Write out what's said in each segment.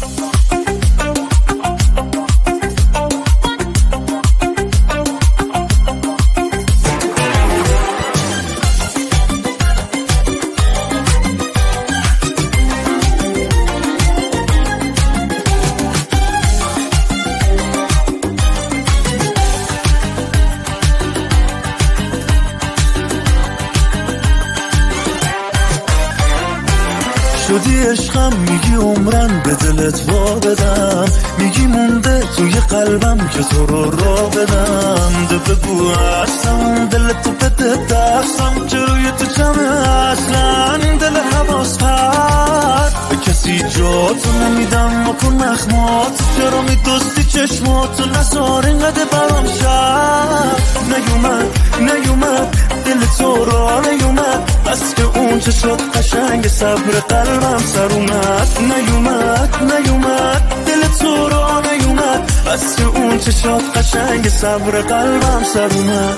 شدی عشقم، میگی عمرن به دلت وا بدم، میگی مونده توی قلبم که تو رو را بدم. ده بگو هستم دلتو بده دستم که روی تو جمعه اصلا دل حواس پرد به کسی جاتو نمیدم و کن نخمات چرا میدوستی چشماتو نزار اینقدر برام شد نیومد دل تو را نیومد بس که اون چه شد قشنگ صبر قلبم سر اومد. نیومد دل تو را نیومد بس که اون چه شد قشنگ صبر قلبم سر اومد.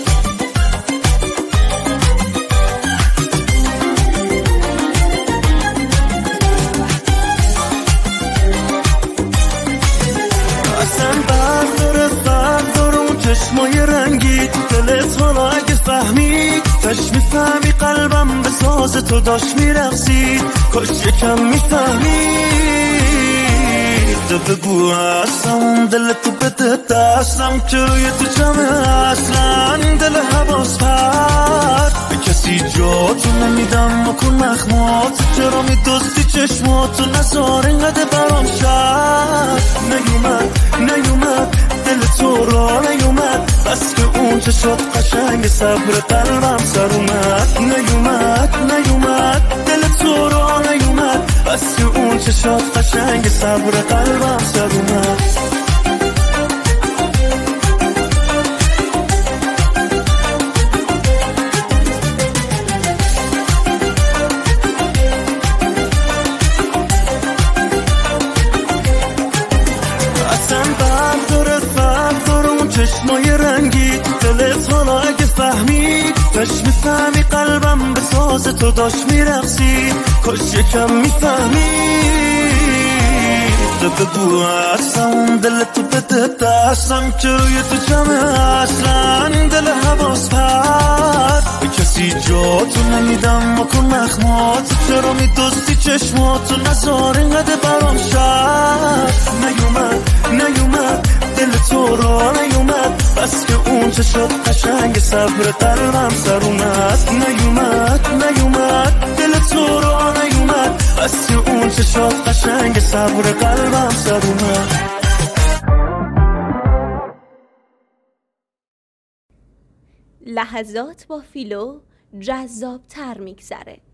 اصلا بردار اون چشمای رنگی تو دلت حالا اگه فهمی کاش میفهمی قلبم به ساز تو داشت میرقصید کاش یکم میفهمی. تو بگو هستم دلتو بده دستم که روی تو جمعه اصلا دل حواس پرد به کسی جاتو نمیدم و کن نخمات چرا میدوستی چشماتو نزار اینقدر برام شد. نیومد دل تو را نیومد بس که اون چه شد قشنگ صبر قلبم سر اومد. نیومد دل تو را نیومد بس که اون چه شد قشنگ صبر قلبم سر اومد. بردار اون چشمای رنگی تو دلت حالا اگه فهمی کاش میفهمی قلبم به ساز تو داشت میرقصید کاش یکم میفهمی. تو بگو هستم دلتو بده دستم که روی تو جمعه اصلا دل حواس پرد به کسی جاتو نمیدم و کن نخمات چرا میدوستی چشماتو نزار اینقدر برام شد. نیومد دل تو را نیومد بس که اون چه شد قشنگ صبر قلبم سر اومد. نیومد دل تو را نیومد بس که اون چه شد قشنگ صبر قلبم سر اومد. لحظات با فیلو جذاب تر میگذره.